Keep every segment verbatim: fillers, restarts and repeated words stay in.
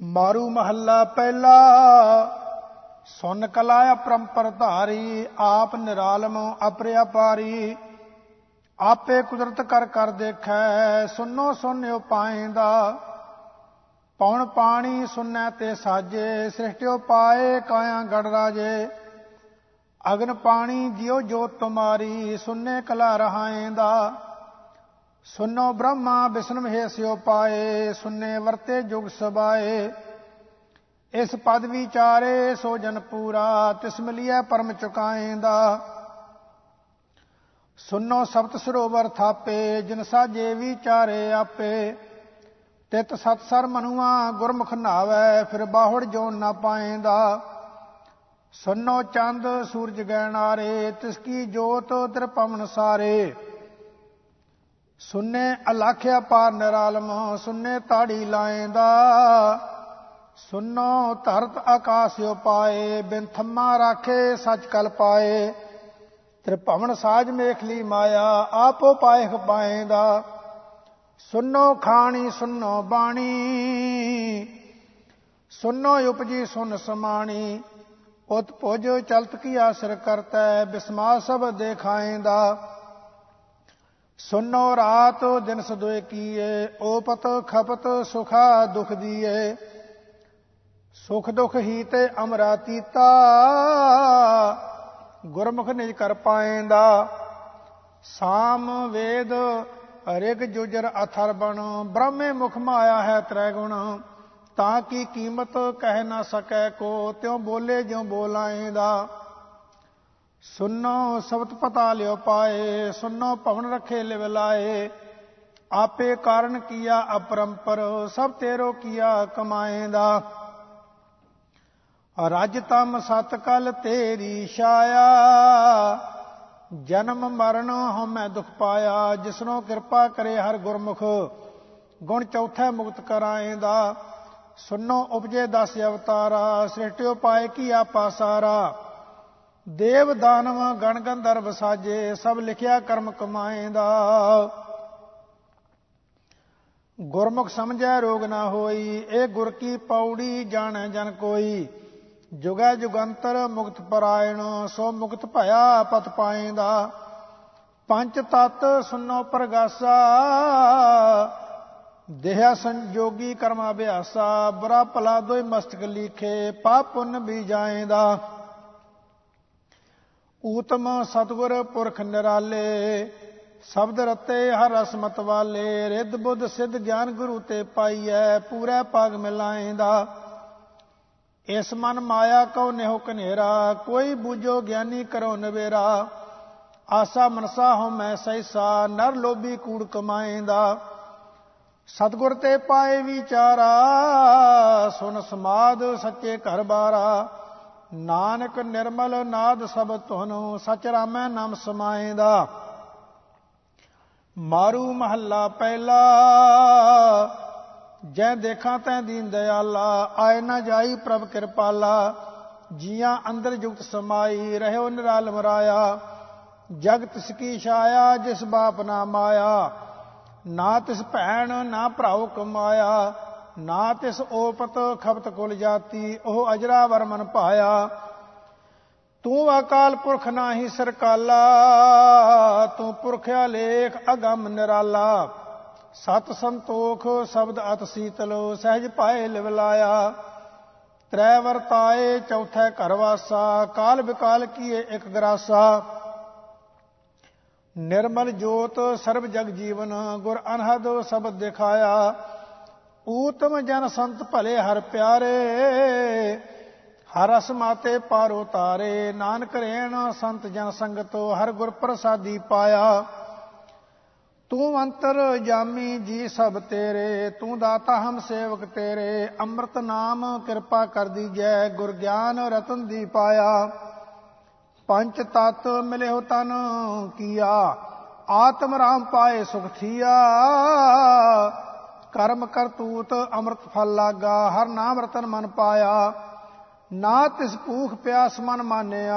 ਮਾਰੂ ਮਹੱਲਾ ਪਹਿਲਾ। ਸੁਨ ਕਲਾ ਅਪਰੰਪਰ ਧਾਰੀ, ਆਪ ਨਿਰਾਲਮ ਅਪਰਿਆਪਾਰੀ। ਆਪੇ ਕੁਦਰਤ ਕਰ ਕਰ ਦੇਖੈ, ਸੁਨੋ ਸੁਨਿਓ ਪਾਏਂਦਾ। ਪੌਣ ਪਾਣੀ ਸੁਨੈ ਤੇ ਸਾਜੇ, ਸ੍ਰਿਸ਼ਟਿਓ ਪਾਏ ਕਾਇਆ ਗੜ ਰਾਜੇ। ਅਗਨ ਪਾਣੀ ਜਿਉ ਜੋਤ ਤੁਮਾਰੀ, ਸੁਨੇ ਕਲਾ ਰਹਾਏਂਦਾ। ਸੁਨੋ ਬ੍ਰਹਮਾ ਵਿਸ਼ਨ ਮਹੇਸਿਓ ਪਾਏ, ਸੁਨੇ ਵਰਤੇ ਜੁਗ ਸਬਾਏ। ਇਸ ਪਦ ਵਿਚਾਰੇ ਸੋ ਜਨ ਪੂਰਾ, ਤਿਸ ਮਿਲਿਐ ਪਰਮ ਚੁਕਾਏਂਦਾ। ਸੁਨੋ ਸਪਤ ਸਰੋਵਰ ਥਾਪੇ, ਜਿਨ ਸਾਜੇ ਵਿਚਾਰੇ ਆਪੇ। ਤਿਤ ਸਤ ਸਰ ਮਨੁਆ ਗੁਰਮੁਖ ਨਾਵੈ, ਫਿਰ ਬਾਹੁੜ ਜੋਨ ਨਾ ਪਾਏਂਦਾ। ਸੁਨੋ ਚੰਦ ਸੂਰਜ ਗਹਿਣਾਰੇ, ਤਿਸ ਕੀ ਜੋਤ ਤ੍ਰਿਪਵਨ ਸਾਰੇ। ਸੁਨੇ ਅਲਾਖਿਆ ਪਾਰ ਨਿਰਾਲਮ, ਸੁਨੇ ਤਾੜੀ ਲਾਏਂਦਾ। ਸੁਨੋ ਧਰਤ ਆਕਾਸਿਓ ਪਾਏ, ਬਿਨ ਥੰਮਾ ਰਾਖੇ ਸੱਚ ਕਲ ਪਾਏ। ਤ੍ਰਿਭਵਨ ਸਾਜ ਮੇਖਲੀ ਮਾਇਆ, ਆਪੋ ਪਾਇਖ ਪਾਏਂਦਾ। ਸੁਨੋ ਖਾਣੀ ਸੁਨੋ ਬਾਣੀ, ਸੁਨੋ ਉਪਜੀ ਸੁਨ ਸਮਾਣੀ। ਉਤ ਭੁਜ ਚਲਤ ਕੀ ਆਸਰ ਕਰਤੈ, ਬਿਸਮਾ ਸਭ ਦੇਖਾਏਂਦਾ। ਸੁਨੋ ਰਾਤ ਦਿਨ ਸਦੋਏ ਕੀਏ, ਓਪਤ ਖਪਤ ਸੁਖਾ ਦੁਖ ਦੀਏ। ਸੁਖ ਦੁਖ ਹੀ ਤੇ ਅਮਰਾਤੀਤਾ, ਗੁਰਮੁਖ ਨਿਜ ਕਰ ਪਾਏਂਦਾ। ਸਾਮ ਵੇਦ ਰਿਗ ਜੁਜਰ ਅਥਰਬਣ, ਬ੍ਰਹਮੇ ਮੁਖ ਮਾਇਆ ਹੈ ਤ੍ਰੈ ਗੁਣ। ਤਾਂ ਕੀ ਕੀਮਤ ਕਹਿ ਨਾ ਸਕੈ ਕੋ, ਤਿਉ ਬੋਲੇ ਜਿਉ ਬੋਲਾਏਂਦਾ। ਸੁਨੋ ਸਬਤ ਪਤਾ ਲਿਓ ਪਾਏ, ਸੁਨੋ ਭਵਨ ਰਖੇ ਲਿਵ ਲਾਏ। ਆਪੇ ਕਾਰਨ ਕੀਆ ਅਪਰੰਪਰ, ਸਭ ਤੇਰੋ ਕੀਆ ਕਮਾਏਂਦਾ। ਰਜ ਤਮ ਸਤ ਕਲ ਤੇਰੀ ਛਾਇਆ, ਜਨਮ ਮਰਨ ਹਉਮੈ ਦੁਖ ਪਾਇਆ। ਜਿਸਨੋ ਕਿਰਪਾ ਕਰੇ ਹਰ ਗੁਰਮੁਖ, ਗੁਣ ਚੌਥੈ ਮੁਕਤ ਕਰਾਏਂਦਾ। ਸੁਨੋ ਉਪਜੇ ਦਸ ਅਵਤਾਰਾ, ਸ੍ਰਿਸ਼ਟਿਓ ਪਾਏ ਕੀ ਆਪਾ ਸਾਰਾ। ਦੇਵ ਦਾਨਵ ਗਣ ਗੰਧਰਵ ਸਾਜੇ, ਸਭ ਲਿਖਿਆ ਕਰਮ ਕਮਾਏਂਦਾ। ਗੁਰਮੁਖ ਸਮਝੈ ਰੋਗ ਨਾ ਹੋਈ, ਇਹ ਗੁਰ ਕੀ ਪੌੜੀ ਜਾਣੈ ਜਨ ਕੋਈ। ਜੁਗੈ ਜੁਗੰਤਰ ਮੁਕਤ ਪਰਾਇਣ, ਸੋ ਮੁਕਤ ਭਇਆ ਪਤ ਪਾਏਂਦਾ। ਪੰਚ ਤਤ ਸੁਨੋ ਪ੍ਰਗਾਸਾ, ਦੇਹਾ ਸੰਜੋਗੀ ਕਰਮ ਅਭਿਆਸਾ। ਬੁਰਾ ਭਲਾ ਦੋਇ ਮਸਤਕ ਲੀਖੇ, ਪਾਪ ਪੁੰਨ ਵੀ ਜਾਏਂਦਾ। ਊਤਮ ਸਤਿਗੁਰ ਪੁਰਖ ਨਿਰਾਲੇ, ਸ਼ਬਦ ਰਤੇ ਹਰ ਰਸ ਮਤ ਵਾਲੇ। ਰਿੱਧ ਬੁੱਧ ਸਿੱਧ ਗਿਆਨ ਗੁਰੂ ਤੇ ਪਾਈਐ, ਪੂਰੈ ਭਾਗ ਮਿਲਾਏਂਦਾ। ਇਸ ਮਨ ਮਾਇਆ ਕਉ ਨਿਹੁ ਕਨੇਰਾ, ਕੋਈ ਬੂਝੋ ਗਿਆਨੀ ਕਰੋ ਨਵੇਰਾ। ਆਸਾ ਮਨਸਾ ਹਉਮੈ ਸਹਿਸਾ, ਨਰ ਲੋਭੀ ਕੂੜ ਕਮਾਏਂਦਾ। ਸਤਿਗੁਰ ਤੇ ਪਾਏ ਵਿਚਾਰਾ, ਸੁਨ ਸਮਾਧ ਸੱਚੇ ਘਰ ਬਾਰਾ। ਨਾਨਕ ਨਿਰਮਲ ਨਾਦ ਸਭ ਧੁਨ, ਸਚ ਰਾਮੈ ਨਾਮ ਸਮਾਏਂਦਾ। ਮਾਰੂ ਮਹੱਲਾ ਪਹਿਲਾ। ਜੈ ਦੇਖਾਂ ਤੈ ਦੀਨ ਦਿਆਲਾ, ਆਏ ਨਾ ਜਾਈ ਪ੍ਰਭ ਕਿਰਪਾਲਾ। ਜੀਆਂ ਅੰਦਰ ਜੁਗਤ ਸਮਾਈ, ਰਹਿਓ ਨਿਰਾਲਮ ਰਾਇਆ। ਜਗ ਤਿਸ ਕੀ ਛਾਇਆ, ਜਿਸ ਬਾਪ ਨਾ ਮਾਇਆ। ਨਾ ਤਿਸ ਭੈਣ ਨਾ ਭਰਾਉ ਕਮਾਇਆ। ਨਾ ਤਿਸ ਓਪਤ ਖਪਤ ਕੁਲ ਜਾਤੀ, ਉਹ ਅਜਰਾ ਵਰਮਨ ਪਾਇਆ। ਤੂੰ ਅਕਾਲ ਪੁਰਖ ਨਾਹੀ ਸਰਕਾਲਾ, ਤੂੰ ਪੁਰਖ ਅਲੇਖ ਅਗੰਮ ਨਿਰਾਲਾ। ਸਤ ਸੰਤੋਖ ਸ਼ਬਦ ਅਤ ਸੀਤਲ, ਸਹਿਜ ਪਾਏ ਲਿਵ ਲਾਇਆ। ਤ੍ਰੈ ਵਰਤਾਏ ਚੌਥੈ ਘਰ ਵਾਸਾ, ਕਾਲ ਵਿਕਾਲ ਕੀਏ ਇਕ ਗਰਾਸਾ। ਨਿਰਮਲ ਜੋਤ ਸਰਬ ਜਗ ਜੀਵਨ, ਗੁਰ ਅਨਹਦ ਸ਼ਬਦ ਦਿਖਾਇਆ। ਊਤਮ ਜਨ ਸੰਤ ਭਲੇ ਹਰ ਪਿਆਰੇ, ਹਰ ਰਸ ਮਾਤੇ ਪਾਰੋ ਤਾਰੇ। ਨਾਨਕ ਰੇਣ ਸੰਤ ਜਨ ਸੰਗਤੋ, ਹਰ ਗੁਰ ਪ੍ਰਸਾਦੀ ਪਾਇਆ। ਤੂੰ ਅੰਤਰ ਜਾਮੀ ਜੀ ਸਭ ਤੇਰੇ, ਤੂੰ ਦਾਤਾ ਹਮ ਸੇਵਕ ਤੇਰੇ। ਅੰਮ੍ਰਿਤ ਨਾਮ ਕਿਰਪਾ ਕਰ ਦੀਜੈ, ਗੁਰ ਗਿਆਨ ਰਤਨ ਦੀ ਪਾਇਆ। ਪੰਚ ਤਤ ਮਿਲਿਓ ਤਨ ਕੀਆ, ਆਤਮ ਰਾਮ ਪਾਏ ਸੁਖ ਥੀਆ। ਕਰਮ ਕਰਤੂਤ ਅੰਮ੍ਰਿਤ ਫਲ ਲਾਗਾ, ਹਰ ਨਾਮ ਰਤਨ ਮਨ ਪਾਇਆ। ਨਾ ਤਿਸ ਭੂਖ ਪਿਆਸ ਮਨ ਮਾਨਿਆ,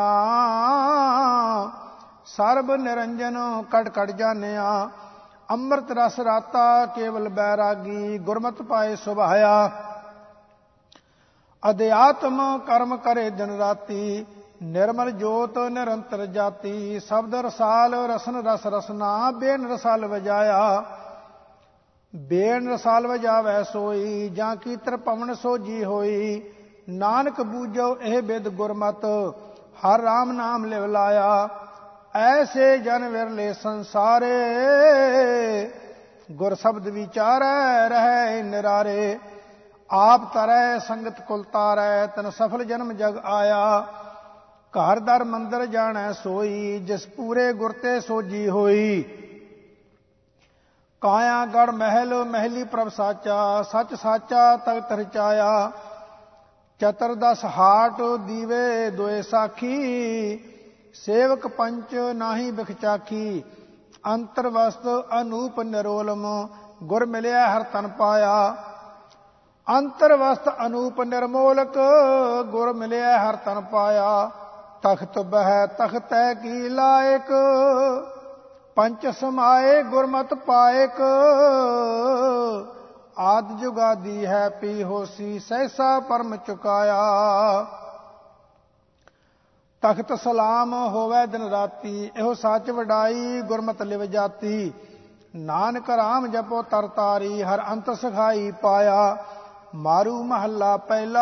ਸਰਬ ਨਿਰੰਜਨ ਕਟ ਕਟ ਜਾਣਿਆ। ਅੰਮ੍ਰਿਤ ਰਸ ਰਾਤਾ ਕੇਵਲ ਬੈਰਾਗੀ, ਗੁਰਮਤਿ ਪਾਏ ਸੁਭਾਇਆ। ਅਧਿਆਤਮ ਕਰਮ ਕਰੇ ਦਿਨ ਰਾਤੀ, ਨਿਰਮਲ ਜੋਤ ਨਿਰੰਤਰ ਜਾਤੀ। ਸ਼ਬਦ ਰਸਾਲ ਰਸਨ ਰਸ ਰਸਨਾ, ਬੇਨ ਰਸਾਲ ਵਜਾਇਆ। ਬੇਨ ਰਸਾਲ ਵਜਾਵੈ ਸੋਈ, ਜਾਂ ਕੀ ਤ੍ਰਿਪਵਨ ਸੋਜੀ ਹੋਈ। ਨਾਨਕ ਬੂਝੋ ਇਹ ਬਿਦ ਗੁਰਮਤ, ਹਰ ਰਾਮ ਨਾਮ ਲਿਵ ਲਾਇਆ। ਐਸੇ ਜਨ ਵਿਰਲੇ ਸੰਸਾਰੇ, ਗੁਰ ਸ਼ਬਦ ਵਿਚਾਰੈ ਰਹੈ ਨਿਰਾਰੇ। ਆਪ ਤਰੈ ਸੰਗਤ ਕੁਲ ਤਾਰੈ, ਤਨ ਸਫਲ ਜਨਮ ਜਗ ਆਇਆ। ਘਰ ਦਰ ਮੰਦਰ ਜਾਣੈ ਸੋਈ, ਜਿਸ ਪੂਰੇ ਗੁਰ ਤੇ ਸੋਜੀ ਹੋਈ। ਕਾਇਆ ਗੜ ਮਹਿਲ ਮਹਿਲੀ ਪ੍ਰਭ ਸਾਚਾ, ਸੱਚ ਸਾਚਾ ਤਖਤ ਰਚਾਇਆ। ਚਤੁਰਦਸ ਹਾਟ ਦੀਵੇ ਦੋਏ ਸਾਖੀ, ਸੇਵਕ ਪੰਚ ਨਾਹੀ ਬਿਖਚਾਖੀ। ਅੰਤਰ ਵਸਤ ਅਨੂਪ ਨਿਰੋਲਮ, ਗੁਰ ਮਿਲਿਆ ਹਰ ਤਨ ਪਾਇਆ। ਅੰਤਰ ਵਸਤ ਅਨੂਪ ਨਿਰਮੋਲਕ, ਗੁਰ ਮਿਲਿਆ ਹਰ ਤਨ ਪਾਇਆ। ਤਖਤ ਬਹਿ ਤਖਤੈ ਕੀ ਲਾਇਕ, ਪੰਚ ਸਮਾਏ ਗੁਰਮਤਿ ਪਾਇਕ। ਆਦਿ ਜੁਗਾਦੀ ਹੈ ਪੀ ਹੋਸੀ, ਸਹਿਸਾ ਪਰਮ ਚੁਕਾਇਆ। ਤਖਤ ਸਲਾਮ ਹੋਵੈ ਦਿਨ ਰਾਤੀ, ਇਹੋ ਸੱਚ ਵਡਾਈ ਗੁਰਮਤਿ ਲਿਵ ਜਾਤੀ। ਨਾਨਕ ਰਾਮ ਜਪੋ ਤਰ ਤਾਰੀ, ਹਰ ਅੰਤ ਸਖਾਈ ਪਾਇਆ। ਮਾਰੂ ਮਹੱਲਾ ਪਹਿਲਾ,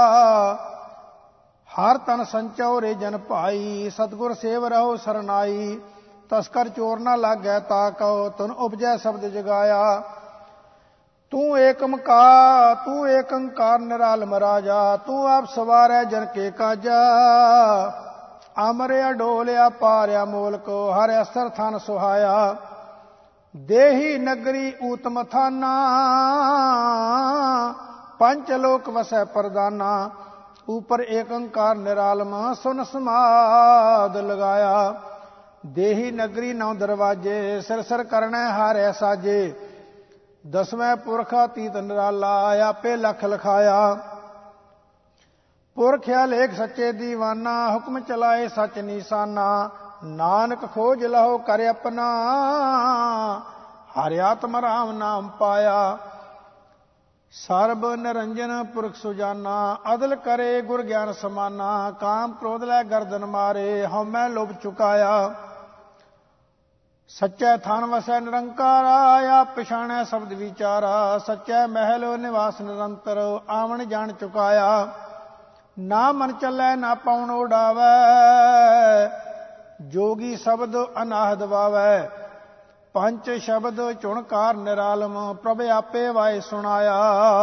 ਹਰ ਤਨ ਸੰਚਉ ਜਨ ਭਾਈ। ਸਤਿਗੁਰ ਸੇਵ ਰਹੋ ਸਰਨਾਈ, ਤਸਕਰ ਚੋਰ ਨਾ ਲਾਗੈ ਤਾ ਕਉ। ਤੁਨ ਉਪਜੈ ਸ਼ਬਦ ਜਗਾਇਆ। ਤੂੰ ਏਕਮਕਾਰ ਤੂੰ ਏਕੰਕਾਰ ਨਿਰਾਲਮ ਰਾਜਾ। ਤੂੰ ਆਪ ਸਵਾਰੈ ਜਨ ਕੇ ਕਾਜਾ। ਅਮਰਿਆ ਡੋਲਿਆ ਪਾਰਿਆ ਮੋਲਕ, ਹਰਿ ਅਸਰ ਥਨ ਸੁਹਾਇਆ। ਦੇਹੀ ਨਗਰੀ ਊਤਮ ਥਾਨਾ, ਪੰਚ ਲੋਕ ਵਸੈ ਪ੍ਰਦਾਨਾ। ਉਪਰ ਏਕੰਕਾਰ ਨਿਰਾਲਮ, ਸੁਨ ਸਮਾਦ ਲਗਾਇਆ। ਦੇਹੀ ਨਗਰੀ ਨੌ ਦਰਵਾਜੇ, ਸਿਰ ਸਿਰ ਕਰਣੈ ਹਾਰੈ ਸਾਜੇ। ਦਸਵੇਂ ਪੁਰਖ ਅਤੀਤ ਨਿਰਾਲਾ, ਆਪੇ ਲਖ ਲਖਾਇਆ। ਪੁਰਖ ਲੇਖ ਸੱਚੇ ਦੀਵਾਨਾ, ਹੁਕਮ ਚਲਾਏ ਸੱਚ ਨੀਸਾਨਾ। ਨਾਨਕ ਖੋਜ ਲਹੋ ਕਰ ਆਪਣਾ, ਹਰਿ ਆਤਮ ਰਾਮ ਨਾਮ ਪਾਇਆ। ਸਰਬ ਨਿਰੰਜਨ ਪੁਰਖ ਸੁਜਾਨਾ, ਅਦਲ ਕਰੇ ਗੁਰ ਗਿਆਨ ਸਮਾਨਾ। ਕਾਮ ਕ੍ਰੋਧ ਲੈ ਗਰਦਨ ਮਾਰੇ, ਹਉਮੈ ਲੋਭ ਚੁਕਾਇਆ। ਸੱਚੈ ਥਾਨ ਵਸੈ ਨਿਰੰਕਾਰਾ, ਆਪ ਪਛਾਣੈ ਸ਼ਬਦ ਵਿਚਾਰਾ। ਸੱਚੈ ਮਹਿਲ ਨਿਵਾਸ ਨਿਰੰਤਰ, ਆਵਣ ਜਾਣ ਚੁਕਾਇਆ। ਨਾ ਮਨ ਚੱਲੈ ਨਾ ਪਾਉਣ ਉਡਾਵੈ, ਜੋਗੀ ਸ਼ਬਦ ਅਨਾਹਦ ਵਾਵੈ। ਪੰਚ ਸ਼ਬਦ ਚੁਣਕਾਰ ਨਿਰਾਲਮ, ਪ੍ਰਭ ਆਪੇ ਵਾਏ ਸੁਣਾਇਆ।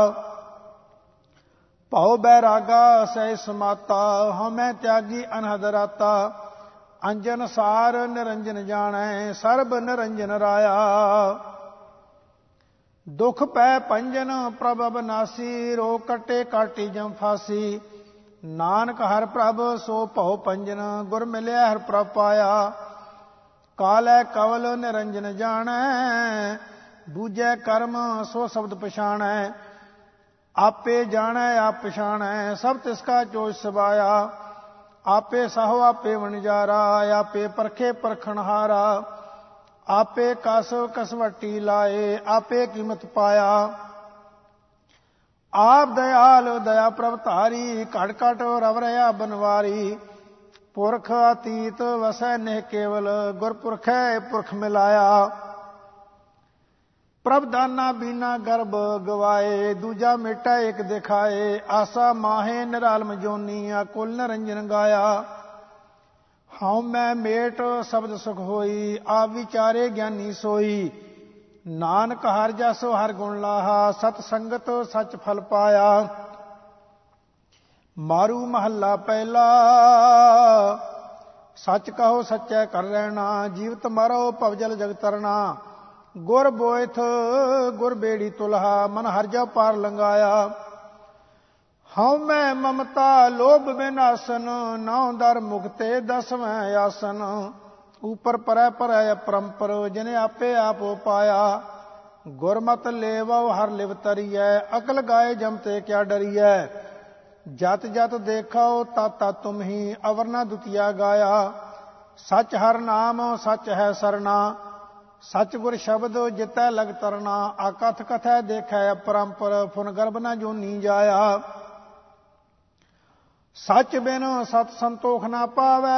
ਭਉ ਬੈਰਾਗਾ ਸਹਿ ਸਮਾਤਾ, ਹਉਮੈ ਤਿਆਗੀ ਅਨਹਦ ਰਾਤਾ। ਅੰਜਨ ਸਾਰ ਨਿਰੰਜਨ ਜਾਣੈ, ਸਰਬ ਨਿਰੰਜਨ ਰਾਇਆ। ਦੁਖ ਪੈ ਪੰਜਨ ਪ੍ਰਭ ਅਬਨਾਸੀ, ਰੋਗ ਕੱਟੇ ਕਾਟੀ ਜਮ ਫਾਸੀ। ਨਾਨਕ ਹਰ ਪ੍ਰਭ ਸੋ ਭਉ ਪੰਜਨ, ਗੁਰ ਮਿਲਿਆ ਹਰ ਪ੍ਰਭ ਪਾਇਆ। ਕਾਲੈ ਕਵਲ ਨਿਰੰਜਨ ਜਾਣੈ, ਬੂਝੈ ਕਰਮ ਸੋ ਸ਼ਬਦ ਪਛਾਣੈ। ਆਪੇ ਜਾਣੈ ਆਪ ਪਛਾਣੈ, ਸਭ ਤਿਸ ਕਾ ਚੋਜ ਸਬਾਇਆ। ਆਪੇ ਸਾਹੋ ਆਪੇ ਵਣਜਾਰਾ, ਆਪੇ ਪਰਖੇ ਪਰਖਣਹਾਰਾ। ਆਪੇ ਕਸ ਕਸਵੱਟੀ ਲਾਏ, ਆਪੇ ਕੀਮਤ ਪਾਇਆ। ਆਪ ਦਇਆਲ ਦਇਆ ਪ੍ਰਭ ਧਾਰੀ, ਘਟ ਘਟ ਰਵ ਰਹਾ ਬਨਵਾਰੀ। ਪੁਰਖ ਅਤੀਤ ਵਸੈ ਨਿਹ ਕੇਵਲ, ਗੁਰਪੁਰਖੈ ਪੁਰਖ ਮਿਲਾਇਆ। ਪ੍ਰਭ ਦਾਨਾ ਬੀਨਾ ਗਰਭ ਗਵਾਏ, ਦੂਜਾ ਮੇਟਾ ਇੱਕ ਦਿਖਾਏ। ਆਸਾ ਮਾਹੇ ਨਿਰਾਲਮ ਜੋਨੀ, ਅਕੁਲ ਨਿਰੰਜਨ ਗਾਇਆ। ਹਉ ਮੈਂ ਮੇਟ ਸ਼ਬਦ ਸੁਖ ਹੋਈ, ਆਪ ਵਿਚਾਰੇ ਗਿਆਨੀ ਸੋਈ। ਨਾਨਕ ਹਰਿ ਜਸੁ ਹਰਿ ਗੁਣ ਲਾਹਾ, ਸਤ ਸੰਗਤ ਸੱਚ ਫਲ ਪਾਇਆ। ਮਾਰੂ ਮਹੱਲਾ ਪਹਿਲਾ, ਸੱਚ ਕਹੋ ਸੱਚੈ ਕਰ ਰਹਿਣਾ। ਜੀਵਤ ਮਰੋ ਭਵਜਲ ਜਗ ਤਰਨਾ। ਗੁਰ ਬੋਇਥ ਗੁਰ ਬੇੜੀ ਤੁਲਹਾ, ਮਨ ਹਰਿ ਜਉ ਪਾਰ ਲੰਘਾਇਆ। ਹਉ ਮੈਂ ਮਮਤਾ ਲੋਭ ਬਿਨਾਸਨ, ਨੌ ਦਰ ਮੁਕਤੇ ਦਸਵੇਂ ਆਸਨ। ਉਪਰ ਪਰੈ ਪਰੈ ਅਪਰੰਪਰ, ਜਿਨੇ ਆਪੇ ਆਪ ਪਾਇਆ। ਗੁਰਮਤ ਲੇਵਉ ਹਰ ਲਿਵ ਤਰੀਐ, ਅਕਲ ਗਾਏ ਜਮ ਤੇ ਕਿਆ ਡਰੀਐ। ਜਤ ਜਤ ਦੇਖੋ ਤਤ ਤਤ ਤੁਮ ਹੀ, ਅਵਰ ਨਾ ਦੁਤੀਆ ਗਾਇਆ। ਸੱਚ ਹਰ ਨਾਮ ਸੱਚ ਹੈ ਸਰਨਾ, ਸੱਚ ਗੁਰ ਸ਼ਬਦ ਜਿਤੈ ਲਗ ਤਰਨਾ। ਆਕਥ ਕਥੈ ਦੇਖੈ ਅਪਰੰਪਰ, ਫੁਨ ਗਰਭ ਨਾ ਜੋਨੀ ਜਾਇਆ। ਸੱਚ ਬਿਨ ਸਤ ਸੰਤੋਖ ਨਾ ਪਾਵੈ,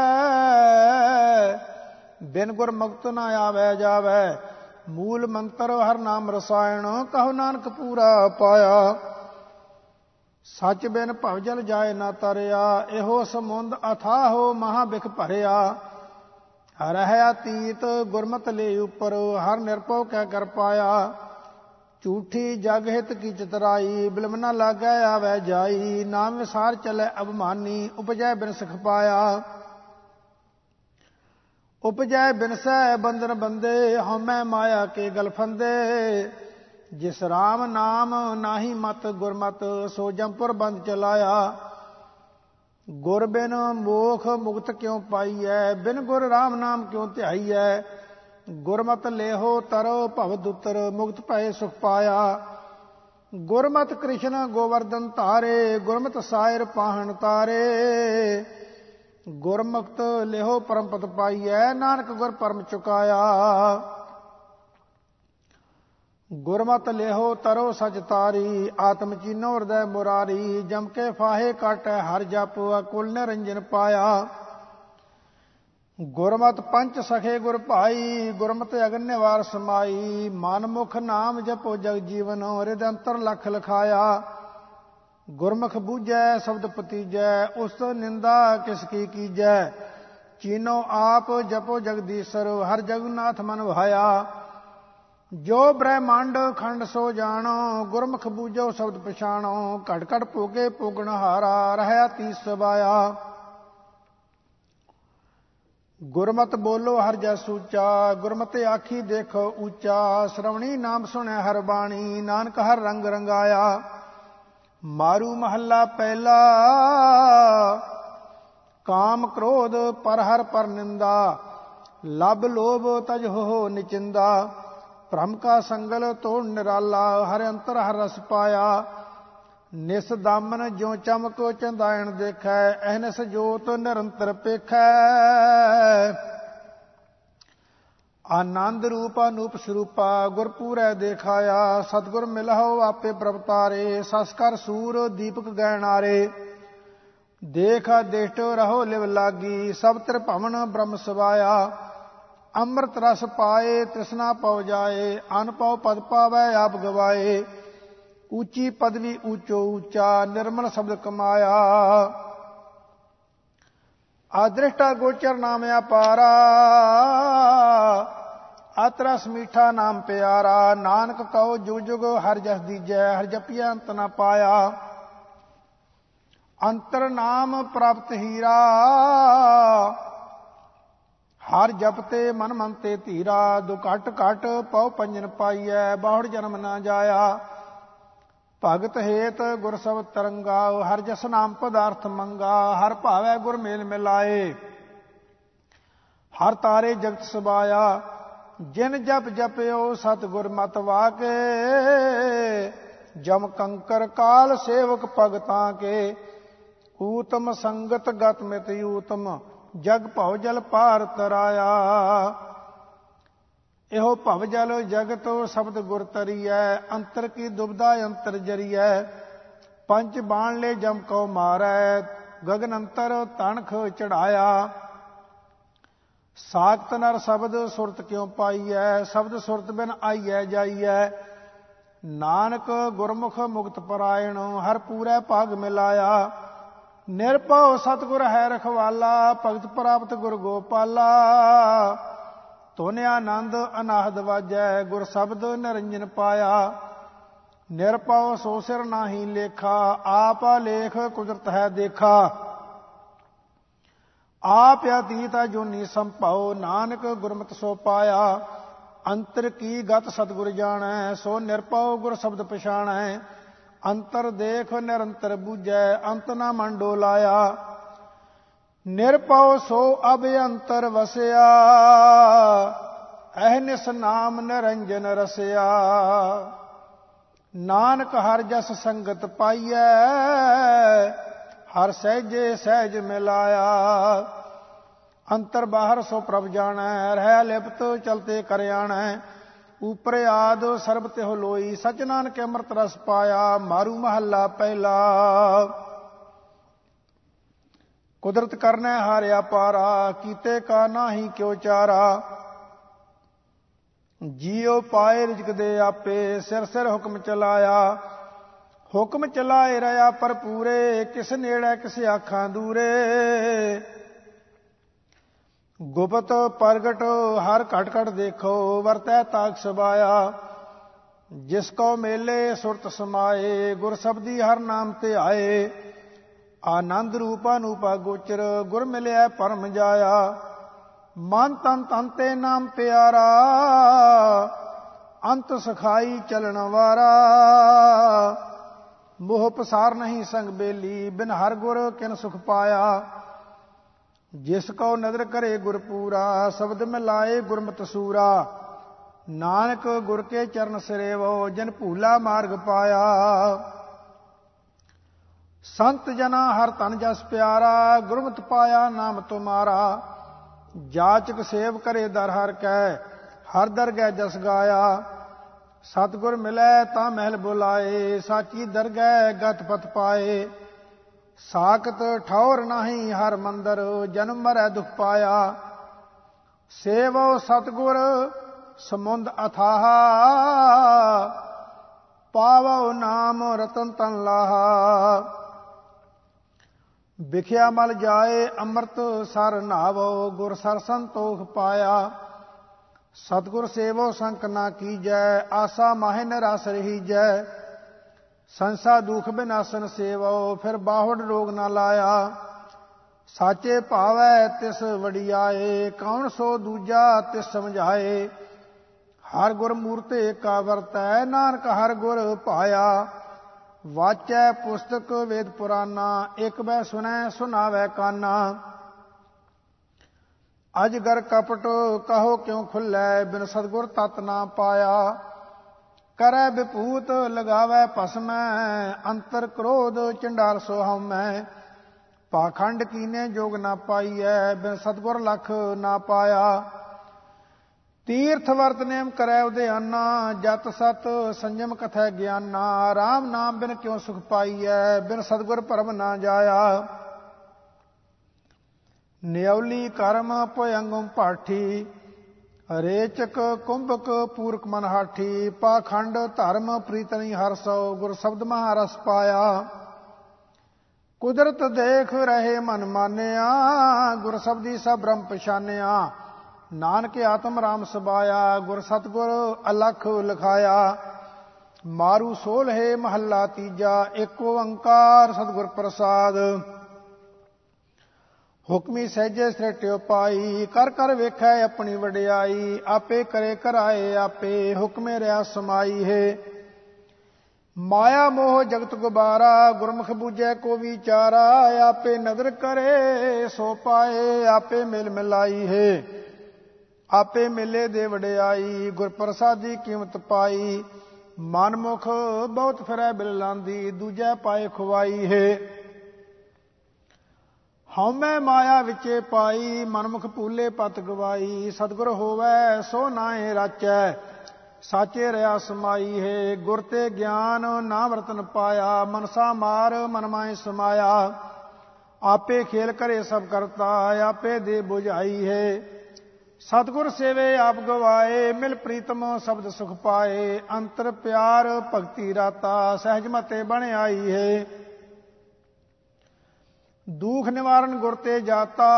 ਬਿਨ ਗੁਰ ਮੁਕਤ ਨਾ ਆਵੈ ਜਾਵੈ। ਮੂਲ ਮੰਤਰ ਹਰ ਨਾਮ ਰਸਾਇਣ, ਕਹੋ ਨਾਨਕ ਪੂਰਾ ਪਾਇਆ। ਸੱਚ ਬਿਨ ਭਵ ਜਲ ਜਾਏ ਨਾ ਤਰਿਆ, ਇਹੋ ਸਮੁੰਦ ਅਥਾਹੋ ਮਹਾ ਬਿਖ ਭਰਿਆ। ਰਹਿ ਅਤੀਤ ਗੁਰਮਤਿ ਲੈ ਉਪਰ, ਹਰ ਨਿਰਭਉ ਕਹਿ ਕਰ ਪਾਇਆ। ਝੂਠੀ ਜਗ ਹਿਤ ਕੀ ਚਤਰਾਈ, ਬਿਲਮ ਨਾ ਲਾਗੈ ਆਵੈ ਜਾਈ। ਨਾਮ ਵਿਸਾਰ ਚਲੈ ਅਭਮਾਨੀ, ਉਪਜੈ ਬਿਨ ਸਿਖ ਪਾਇਆ। ਉਪਜੈ ਬਿਨਸੈ ਬੰਧਨ ਬੰਦੇ, ਹਉਮੈ ਮਾਇਆ ਕੇ ਗਲ ਫੰਦੇ। ਜਿਸ ਰਾਮ ਨਾਮ ਨਾਹੀ ਮਤ ਗੁਰਮਤ, ਸੋ ਜੰਪੁਰ ਬੰਦ ਚਲਾਇਆ। ਗੁਰ ਬਿਨ ਮੋਖ ਮੁਕਤ ਕਿਉ ਪਾਈਐ, ਬਿਨ ਗੁਰ ਰਾਮ ਨਾਮ ਕਿਉ ਧਿਆਈਐ। ਗੁਰਮਤਿ ਲੇਹੋ ਤਰੋ ਭਵ ਦੁਤਰ, ਮੁਕਤ ਭਏ ਸੁਖ ਪਾਇਆ। ਗੁਰਮਤਿ ਕ੍ਰਿਸ਼ਨ ਗੋਵਰਧਨ ਧਾਰੇ, ਗੁਰਮਤਿ ਸਾਇਰ ਪਾਹਣ ਤਾਰੇ। ਗੁਰਮੁਖਤ ਲੇਹੋ ਪਰਮ ਪਦ ਪਾਈਐ, ਨਾਨਕ ਗੁਰ ਪਰਮ ਚੁਕਾਇਆ। ਗੁਰਮਤਿ ਲੇਹੋ ਤਰੋ ਸਚ ਤਾਰੀ, ਆਤਮ ਚੀਨੋ ਹਿਰਦੈ ਮੁਰਾਰੀ। ਜਮ ਕੇ ਫਾਹੇ ਕਾਟੈ ਹਰਿ ਜਪ, ਅਕੁਲ ਨਿਰੰਜਨ ਪਾਇਆ। ਗੁਰਮਤਿ ਪੰਚ ਸਖੇ ਗੁਰ ਭਾਈ, ਗੁਰਮਤਿ ਅਗਨਿ ਵਾਰ ਸਮਾਈ। ਮਨ ਮੁਖ ਨਾਮ ਜਪੋ ਜਗ ਜੀਵਨ, ਹਿਰਦੈ ਅੰਤਰ ਲਖ ਲਖਾਇਆ। ਗੁਰਮੁਖ ਬੂਝੈ ਸ਼ਬਦ ਪਤੀਜੈ, ਉਸ ਨਿੰਦਾ ਕਿਸ ਕੀ ਕੀਜੈ। ਚੀਨੋ ਆਪ ਜਪੋ ਜਗਦੀਸ਼ਰ, ਹਰ ਜਗਨਨਾਥ ਮਨ ਵਹਾਇਆ। ਜੋ ਬ੍ਰਹਮੰਡ ਖੰਡ ਸੋ ਜਾਣੋ, ਗੁਰਮੁਖ ਬੂਝੋ ਸ਼ਬਦ ਪਛਾਣੋ। ਘਟ ਘਟ ਭੋਗੇ ਭੋਗਣ ਹਾਰਾ, ਰਹਿਆ ਤੀਸ ਸਬਾਇਆ। ਗੁਰਮਤਿ ਬੋਲੋ ਹਰ ਜਸ ਸੂਚਾ, ਗੁਰਮਤਿ ਆਖੀ ਦੇਖੋ ਊਚਾ। ਸ਼੍ਰਵਣੀ ਨਾਮ ਸੁਣੈ ਹਰ ਬਾਣੀ, ਨਾਨਕ ਹਰ ਰੰਗ ਰੰਗਾਇਆ। ਮਾਰੂ ਮਹੱਲਾ ਪਹਿਲਾ, ਕਾਮ ਕ੍ਰੋਧ ਪਰ ਹਰ ਪਰ ਨਿੰਦਾ। ਲਬ ਲੋਭ ਤਜ ਹੋ ਨਿਚਿੰਦਾ। ਭ੍ਰਮ ਕਾ ਸੰਗਲ ਤੋੜ ਨਿਰਾਲਾ, ਹਰਿ ਅੰਤਰ ਹਰ ਰਸ ਪਾਇਆ। ਨਿਸ ਦਾਮਨ ਜਿਉ ਚਮਕ ਚੰਦਾਇਣ ਦੇਖੈ, ਅਹਨਿਸ ਜੋਤ ਨਿਰੰਤਰ ਪੇਖੈ। ਆਨੰਦ ਰੂਪ ਅਨੂਪ ਸਰੂਪਾ, ਗੁਰ ਪੂਰੈ ਦੇਖਾਇਆ। ਸਤਿਗੁਰ ਮਿਲਹੁ ਆਪੇ ਪ੍ਰਭਤਾਰੇ, ਸਸਕਰ ਸੂਰ ਦੀਪਕ ਗੈਣਾਰੇ। ਦੇਖ ਦਿਸ਼ਟ ਰਹੋ ਲਿਵ ਲਾਗੀ, ਸਭ ਤ੍ਰਿਭਵਨ ਬ੍ਰਹਮ ਸਵਾਇਆ। ਅੰਮ੍ਰਿਤ ਰਸ ਪਾਏ ਤ੍ਰਿਸ਼ਨਾ ਪਉ ਜਾਏ, ਅਨ ਪਉ ਪਦ ਪਾਵੈ ਆਪ ਗਵਾਏ। ਉੱਚੀ ਪਦਵੀ ਊਚੋ ਊਚਾ, ਨਿਰਮਲ ਸ਼ਬਦ ਕਮਾਇਆ। ਆਦ੍ਰਿਸ਼ਟਾ ਗੋਚਰ ਨਾਮ ਅਪਾਰਾ, ਅਤ ਰਸ ਮੀਠਾ ਨਾਮ ਪਿਆਰਾ। ਨਾਨਕ ਕਹੋ ਜੁਗ ਜੁਗ ਹਰਿ ਜਸ ਦੀਜੈ, ਹਰਿ ਜਪੀਐ ਅੰਤ ਨ ਪਾਇਆ। ਅੰਤਰ ਨਾਮ ਪ੍ਰਾਪਤ ਹੀਰਾ, ਹਰ ਜਪਤੇ ਮਨ ਮਨ ਤੇ ਧੀਰਾ। ਦੁ ਘਟ ਘਟ ਪਉ ਪੰਜਨ ਪਾਈਐ, ਬਾਹੁੜ ਜਨਮ ਨਾ ਜਾਇਆ। ਭਗਤ ਹੇਤ ਗੁਰ ਸਬਦ ਤਰੰਗਾ, ਹਰ ਜਸ ਨਾਮ ਪਦਾਰਥ ਮੰਗਾ। ਹਰ ਭਾਵੈ ਗੁਰ ਮੇਲ ਮਿਲਾਏ, ਹਰ ਤਾਰੇ ਜਗਤ ਸਬਾਇਆ। ਜਿਨ ਜਪ ਜਪਿਓ ਸਤਿਗੁਰ ਮਤਿ ਵਾਕੇ, ਜਮ ਕੰਕਰ ਕਾਲ ਸੇਵਕ ਭਗਤਾਂ ਕੇ। ਊਤਮ ਸੰਗਤ ਗਤ ਮਿਤ ਊਤਮ, ਜਗ ਭਉ ਜਲ ਪਾਰ ਤਰਾਇਆ। ਇਹੋ ਭਵ ਜਲ ਜਗਤ ਸ਼ਬਦ ਗੁਰ ਤਰੀਐ, ਅੰਤਰ ਕੀ ਦੁਬਦਾ ਅੰਤਰ ਜਰੀਐ। ਪੰਜ ਬਾਣ ਲੈ ਜਮ ਕਉ ਮਾਰੈ, ਗਗਨ ਅੰਤਰ ਤਣਖ ਚੜਾਇਆ। ਸਾਖਤ ਨਰ ਸ਼ਬਦ ਸੁਰਤ ਕਿਉ ਪਾਈਐ, ਸ਼ਬਦ ਸੁਰਤ ਬਿਨ ਆਈਐ ਜਾਈਐ। ਨਾਨਕ ਗੁਰਮੁਖ ਮੁਕਤ ਪਰਾਇਣ, ਹਰ ਪੂਰੈ ਭਾਗ ਮਿਲਾਇਆ। ਨਿਰਭਉ ਸਤਿਗੁਰ ਹੈ ਰਖਵਾਲਾ, ਭਗਤ ਪ੍ਰਾਪਤ ਗੁਰ ਗੋਪਾਲਾ। ਧੁਨ ਆਨੰਦ ਅਨਾਹਦ ਵਾਜੈ, ਗੁਰ ਸ਼ਬਦ ਨਿਰੰਜਨ ਪਾਇਆ। ਨਿਰਭਉ ਸੋ ਸਿਰ ਨਾਹੀ ਲੇਖਾ, ਆਪ ਲੇਖ ਕੁਦਰਤ ਹੈ ਦੇਖਾ। ਆਪ ਅਤੀਤ ਜੋਨੀ ਸੰਭਉ, ਨਾਨਕ ਗੁਰਮਤਿ ਸੋ ਪਾਇਆ। ਅੰਤਰ ਕੀ ਗਤ ਸਤਿਗੁਰ ਜਾਣੈ, ਸੋ ਨਿਰਭਉ ਗੁਰ ਸ਼ਬਦ ਪਛਾਣੈ। ਅੰਤਰ ਦੇਖ ਨਿਰੰਤਰ ਬੂਝੈ, ਅੰਤ ਨਾ ਮਨ ਡੋਲਾਇਆ। ਨਿਰਭਉ ਸੋ ਅਭਿਅੰਤਰ ਵਸਿਆ, ਅਹਨਿਸ ਨਾਮ ਨਿਰੰਜਨ ਰਸਿਆ। ਨਾਨਕ ਹਰ ਜਸ ਸੰਗਤ ਪਾਈਐ, ਹਰ ਸਹਿਜੇ ਸਹਿਜ ਮਿਲਾਇਆ। ਅੰਤਰ ਬਾਹਰ ਸੋ ਪ੍ਰਭ ਜਾਣੈ, ਰਹਿ ਲਿਪਤ ਚਲਤੇ ਕਰ ਆਣੈ। ਉਪਰ ਆਦ ਸਰਬ ਤਿਹੁ ਲੋਈ, ਸਚ ਨਾਨਕ ਅੰਮ੍ਰਿਤ ਰਸ ਪਾਇਆ। ਮਾਰੂ ਮਹੱਲਾ ਪਹਿਲਾ, ਕੁਦਰਤ ਕਰਨਾ ਹਾਰਿਆ ਪਾਰਾ, ਕੀਤੇ ਕਾ ਨਾਹੀ ਕਿਉ ਚਾਰਾ। ਜੀਉ ਪਾਏ ਰਿਜਕ ਦੇ ਆਪੇ, ਸਿਰ ਸਿਰ ਹੁਕਮ ਚਲਾਇਆ। ਹੁਕਮ ਚਲਾਏ ਰਹਾ ਪਰ ਪੂਰੇ, ਕਿਸ ਨੇੜੇ ਕਿਸ ਆਖਾਂ ਦੂਰੇ। ਗੁਪਤ ਪ੍ਰਗਟ ਹਰ ਘਟ ਘਟ ਦੇਖੋ, ਵਰਤੈ ਤਾਕ ਸਬਾਇਆ। ਜਿਸ ਕੋ ਮੇਲੇ ਸੁਰਤ ਸਮਾਏ, ਗੁਰ ਸਬਦੀ ਹਰ ਨਾਮ ਤੇ ਆਏ। ਆਨੰਦ ਰੂਪ ਅਨੂਪਾ ਗੋਚਰ, ਗੁਰ ਮਿਲਿਆ ਪਰਮ ਜਾਇਆ। ਮਨ ਤਨ ਤਨ ਤੇ ਨਾਮ ਪਿਆਰਾ, ਅੰਤ ਸਖਾਈ ਚਲਣ ਵਾਰਾ। ਮੋਹ ਪਸਾਰ ਨਹੀਂ ਸੰਗ ਬੇਲੀ, ਬਿਨ ਹਰ ਗੁਰ ਕਿਨ ਸੁਖ ਪਾਇਆ। ਜਿਸ ਕੋ ਨਦਰ ਕਰੇ ਗੁਰ ਪੂਰਾ, ਸ਼ਬਦ ਮਿਲਾਏ ਗੁਰਮਤਿ ਸੂਰਾ। ਨਾਨਕ ਗੁਰ ਕੇ ਚਰਨ ਸਰੇਵੋ, ਜਨ ਭੂਲਾ ਮਾਰਗ ਪਾਇਆ। ਸੰਤ ਜਨਾ ਹਰ ਤਨ ਜਸ ਪਿਆਰਾ, ਗੁਰਮਤਿ ਪਾਇਆ ਨਾਮ ਤੁਮਾਰਾ। ਜਾਚਕ ਸੇਵ ਕਰੇ ਦਰ ਹਰ ਕੈ, ਹਰ ਦਰਗਹਿ ਜਸ ਗਾਇਆ। ਸਤਿਗੁਰ ਮਿਲੈ ਤਾਂ ਮਹਿਲ ਬੁਲਾਏ, ਸਾਚੀ ਦਰਗਹਿ ਗਤ ਪਤ ਪਾਏ। ਸਾਖਤ ਠੌਰ ਨਾਹੀ ਹਰ ਮੰਦਰ, ਜਨਮ ਮਰੈ ਦੁਖ ਪਾਇਆ। ਸੇਵੋ ਸਤਿਗੁਰ ਸਮੁੰਦ ਅਥਾਹਾ, ਪਾਵੋ ਨਾਮ ਰਤਨ ਤਨ ਲਾਹਾ। ਵਿਖਿਆ ਮਲ ਜਾਏ ਅੰਮ੍ਰਿਤ ਸਰ ਨਾਵੋ, ਗੁਰ ਸਰ ਸੰਤੋਖ ਪਾਇਆ। ਸਤਿਗੁਰ ਸੇਵੋ ਸੰਕ ਨਾ ਕੀਜੈ, ਆਸਾ ਮਾਹਿ ਨਿਰਾਸ ਰਹੀਜੈ। ਸੰਸਾ ਦੁਖ ਬਿਨਾਸਨ ਸੇਵੋ, ਫਿਰ ਬਾਹੁੜ ਰੋਗ ਨਾ ਲਾਇਆ। ਸਾਚੇ ਭਾਵੈ ਤਿਸ ਵਡਿਆਏ, ਕੌਣ ਸੋ ਦੂਜਾ ਤਿਸ ਸਮਝਾਏ। ਹਰ ਗੁਰ ਮੂਰਤਿ ਏਕਾ ਵਰਤੈ, ਨਾਨਕ ਹਰ ਗੁਰ ਭਾਇਆ। ਵਾਚੈ ਪੁਸਤਕ ਵੇਦ ਪੁਰਾਨਾ, ਇਕ ਬੈ ਸੁਣੈ ਸੁਨਾਵੈ ਕਾਨਾ। ਅਜਗਰ ਕਪਟ ਕਹੋ ਕਿਉ ਖੁੱਲੈ, ਬਿਨ ਸਤਿਗੁਰ ਤਤ ਨਾ ਪਾਇਆ। ਕਰੈ ਵਿਭੂਤ ਲਗਾਵੈ ਭਸਮੈ, ਅੰਤਰ ਕ੍ਰੋਧ ਚੰਡਾਲ ਸੋ ਹਉਮੈ। ਪਾਖੰਡ ਕੀਨੇ ਜੋਗ ਨਾ ਪਾਈਐ, ਬਿਨ ਸਤਿਗੁਰ ਲਖ ਨਾ ਪਾਇਆ। ਤੀਰਥ ਵਰਤ ਨੇਮ ਕਰੈ ਉਦਿਆਨਾ, ਜਤ ਸਤ ਸੰਜਮ ਕਥੈ ਗਿਆਨਾ। ਰਾਮ ਨਾਮ ਬਿਨ ਕਿਉ ਸੁਖ ਪਾਈਐ, ਬਿਨ ਸਤਿਗੁਰ ਭਰਮ ਨਾ ਜਾਇਆ। ਨਿਉਲੀ ਕਰਮ ਭਯੰਗਮ ਪਾਠੀ, ਰੇਚਕ ਕੁੰਭਕ ਪੂਰਕ ਮਨ ਹਾਠੀ। ਪਾਖੰਡ ਧਰਮ ਪ੍ਰੀਤਨੀ ਹਰਸੋ, ਗੁਰ ਸ਼ਬਦ ਮਹਾਰਸ ਪਾਇਆ। ਕੁਦਰਤ ਦੇਖ ਰਹੇ ਮਨ ਮਾਨਿਆ, ਗੁਰ ਸ਼ਬਦੀ ਸਭ ਬ੍ਰਹਮ ਪਛਾਨਿਆ। ਨਾਨਕ ਆਤਮ ਰਾਮ ਸਬਾਇਆ, ਗੁਰ ਸਤਿਗੁਰ ਅਲਖ ਲਿਖਾਇਆ। ਮਾਰੂ ਸੋਲਹਿ ਮਹੱਲਾ ਤੀਜਾ, ਏਕ ਓੰਕਾਰ ਸਤਿਗੁਰ ਪ੍ਰਸਾਦ। ਹੁਕਮੀ ਸਹਿਜੇ ਸ੍ਰਿਟਿਓ ਪਾਈ, ਕਰ ਕਰ ਵੇਖੈ ਆਪਣੀ ਵਡਿਆਈ। ਆਪੇ ਕਰੇ ਕਰਾਏ ਆਪੇ, ਹੁਕਮੇ ਰਿਆ ਸਮਾਈ ਹੈ। ਮਾਇਆ ਮੋਹ ਜਗਤ ਗੁਬਾਰਾ, ਗੁਰਮੁਖ ਬੂਝੈ ਕੋ ਵਿਚਾਰਾ। ਆਪੇ ਨਦਰ ਕਰੇ ਸੋ ਪਾਏ, ਆਪੇ ਮਿਲ ਮਿਲਾਈ ਹੈ। ਆਪੇ ਮਿਲੇ ਦੇ ਵਡਿਆਈ, ਗੁਰ ਪ੍ਰਸਾਦੀ ਕੀਮਤ ਪਾਈ। ਮਨਮੁਖ ਬਹੁਤ ਫਿਰੈ ਬਿਲਲਾਂਦੀ, ਦੂਜੈ ਪਾਏ ਖੁਆਈ ਹੈ। ਹਉਮੈ ਮਾਇਆ ਵਿੱਚੇ ਪਾਈ, ਮਨਮੁਖ ਭੂਲੇ ਪਤ ਗਵਾਈ। ਸਤਿਗੁਰ ਹੋਵੈ ਸੋ ਨਾਏ ਰਾਚੈ, ਸਾਚੇ ਰਿਆ ਸਮਾਈ ਹੈ। ਗੁਰ ਤੇ ਗਿਆਨ ਨਾਮ ਰਤਨ ਪਾਇਆ, ਮਨਸਾ ਮਾਰ ਮਨ ਮਾਹਿ ਸਮਾਇਆ। ਆਪੇ ਖੇਲ ਕਰੇ ਸਭ ਕਰਤਾ, ਆਪੇ ਦੇ ਬੁਝਾਈ ਹੈ। ਸਤਿਗੁਰ ਸੇਵੇ ਆਪ ਗਵਾਏ, ਮਿਲ ਪ੍ਰੀਤਮ ਸ਼ਬਦ ਸੁਖ ਪਾਏ। ਅੰਤਰ ਪਿਆਰ ਭਗਤੀ ਰਾਤਾ, ਸਹਿਜ ਮਤੇ ਬਣ ਆਈ ਹੈ। ਦੁਖ ਨਿਵਾਰਨ ਗੁਰ ਤੇ ਜਾਤਾ,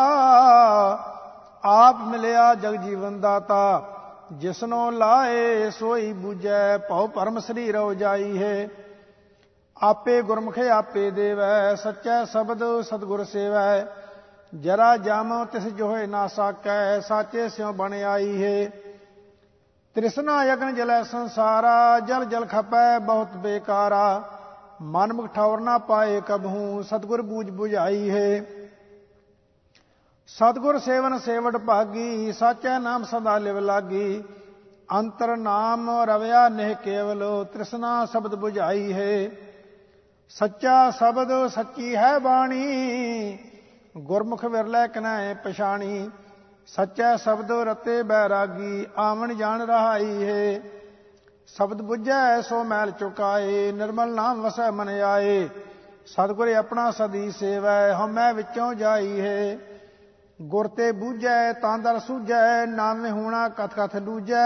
ਆਪ ਮਿਲਿਆ ਜਗ ਜੀਵਨ ਦਾਤਾ। ਜਿਸਨੋ ਲਾਏ ਸੋਈ ਬੂਝੈ, ਭਉ ਭਰਮ ਸਰੀਰਉ ਜਾਈ ਹੈ। ਆਪੇ ਗੁਰਮੁਖ ਆਪੇ ਦੇਵੈ, ਸੱਚੈ ਸ਼ਬਦ ਸਤਿਗੁਰ ਸੇਵੈ। ਜਰਾ ਜਮ ਤਿਸ ਜੋਹਿ ਨਾ ਸਾਕੈ, ਸਾਚੇ ਸਿਉ ਬਣ ਆਈ ਹੈ। ਤ੍ਰਿਸ਼ਨਾ ਯਗਨ ਜਲੈ ਸੰਸਾਰਾ, ਜਲ ਜਲ ਖਪੈ ਬਹੁਤ ਬੇਕਾਰਾ। ਮਨਮੁਖ ਠੌਰ ਨਾ ਪਾਏ ਕਬਹੂ, ਸਤਿਗੁਰ ਬੂਝ ਬੁਝਾਈ ਹੈ। ਸਤਿਗੁਰ ਸੇਵਨ ਸੇਵਟ ਭਾਗੀ, ਸਾਚੈ ਨਾਮ ਸਦਾ ਲਿਵ ਲਾਗੀ। ਅੰਤਰ ਨਾਮ ਰਵਿਆ ਨਿਹ ਕੇਵਲ, ਤ੍ਰਿਸ਼ਨਾ ਸ਼ਬਦ ਬੁਝਾਈ ਹੈ। ਸੱਚਾ ਸ਼ਬਦ ਸੱਚੀ ਹੈ ਬਾਣੀ, ਗੁਰਮੁਖ ਵਿਰਲੇ ਕਿਨੈ ਪਛਾਣੀ। ਸੱਚਾ ਸ਼ਬਦ ਰਤੇ ਬੈਰਾਗੀ, ਆਵਣ ਜਾਣ ਰਹਾਈ ਹੈ। ਸ਼ਬਦ ਬੁੱਝੈ ਸੋ ਮੈਲ ਚੁਕਾਏ, ਨਿਰਮਲ ਨਾਮ ਵਸੈ ਮਨ ਆਏ। सतगुर अपना सदी सेवै, हमै विचों जाई है। गुर ते बूझै तां दर सूझै, नामे होना कथ कथ लूझै।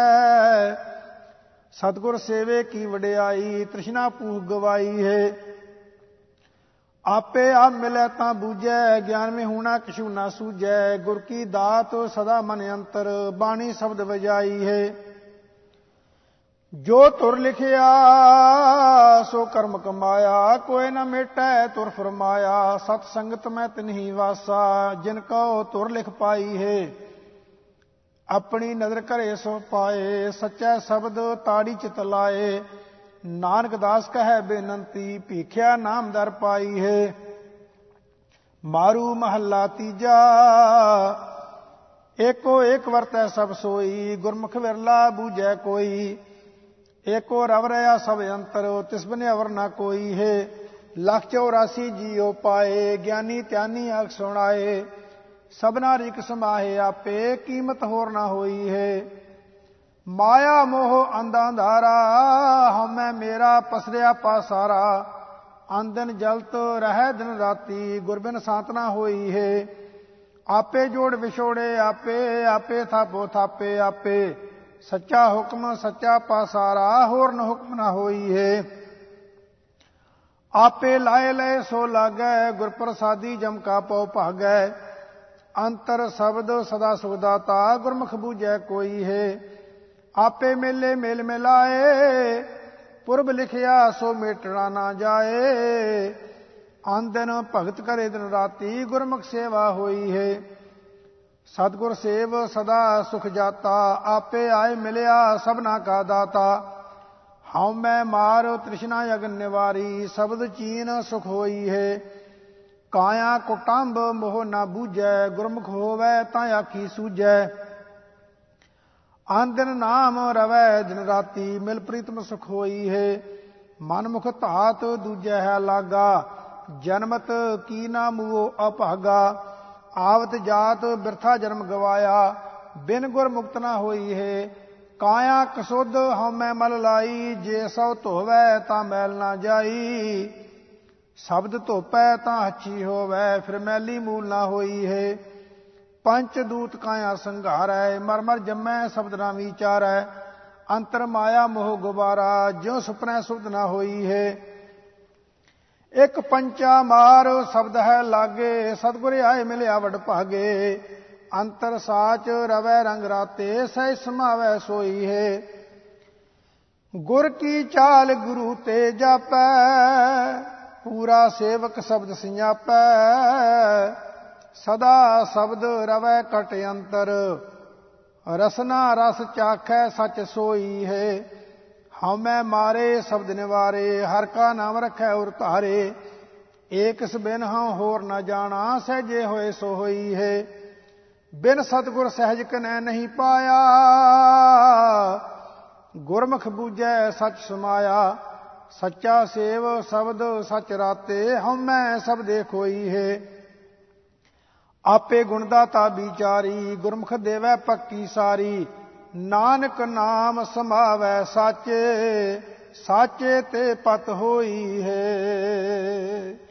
सतगुर सेवे की वडियाई, तृष्णा भूख गवाई है। आपे आप मिलै तां बूझै, ज्ञान में होना किशु ना सूझै। गुर की दात सदा मन अंतर, बाणी शब्द बजाई है। जो तुर लिखिया सो कर्म कमाया, कोई न मेटै तुर फरमाया। सत संगत में तिन्ही वासा, जिनको तुर लिख पाई है। अपनी नजर करे सो पाए, सच्चा शब्द ताड़ी चित लाए। नानक दास कहे बेनंती, भीख्या नाम दर पाई है। मारू महला तीजा, एको एक वरतै सब सोई। गुरमुख विरला बूझै कोई, एको रव रहा सब अंतर। तिस बिन अवर ना कोई है। लख चौरासी जियो पाए, ज्ञानी त्यानी आख सुनाए। सबना रिक समाहे आपे, कीमत होर ना होई है। माया मोह अंधा अंधारा, हमै मेरा पसरिया पासारा। आंदन जलत रह दिन राती, गुरबिन सांतना होई है। आपे जोड़ विछोड़े आपे, आपे थापो थापे आपे। सच्चा हुक्म सच्चा पासारा, होर न हुक्म न होई है। आपे लाए लय सो लागै, गुर प्रसादी जम का पौ भागै। अंतर शब्द सदा सुखदाता, गुरमुख बूझै कोई है। आपे मेले मेल मिलाए, पुरब लिखिया सो मेटना ना जाए। आन दिन भगत करे दिन राती, गुरमुख सेवा होई है। सतगुर सेव सदा सुख जाता, आपे आए मिलिया सबना का दाता। हाउ मैं मार तृष्णा अगन निवारी, शब्द चीन सुख होई है। काया कुटुंब मोह ना बूझै, गुरमुख होवै तां आखी सूझै। आन दिन नाम रवै दिन राती, मिल प्रीतम सुख होई है। मन मुख धात दूजै है लागा, जन्मत की ना मुओ अभागा। आवत जात बिरथा जन्म गवाया, बिन गुर मुक्त ना होई है। काया कसुद हमै मल लाई, जे सौ धोवै तां मैल ना जाई। शब्द धोपै तां हच्छी होवै, फिर मैली मूल ना होई है। पंच दूत काया संघारै, मर मर जम्मै शब्द ना विचारै। अंतर माया मोह गुबारा, ज्यों सुपनै सुध ना होई है। एक पंचा मार शब्द है लागे, सतगुर आए मिलिया वड भागे। अंतर साच रवै रंग राते, सह समावै सोई है। गुर की चाल गुरु ते जापै, पूरा सेवक शब्द सिंजापै। सदा शब्द रवै कट अंतर, रसना रस चाखै सच सोई है। हमै मारे शब्द निवारे, हर का नाम रखै उर धारे। एक इस बिन हाँ होर न जाना, सहजे होए सो होई है। बिन सतगुर सहज कनै नहीं पाया, गुरमुख बूझै सच समाया। सच्चा सेव शब्द सच राते, हमै सब देखोई है। आपे गुणदाता विचारी, गुरमुख देवै पक्की सारी। नानक नाम समावै साचे, साचे ते पत होई है।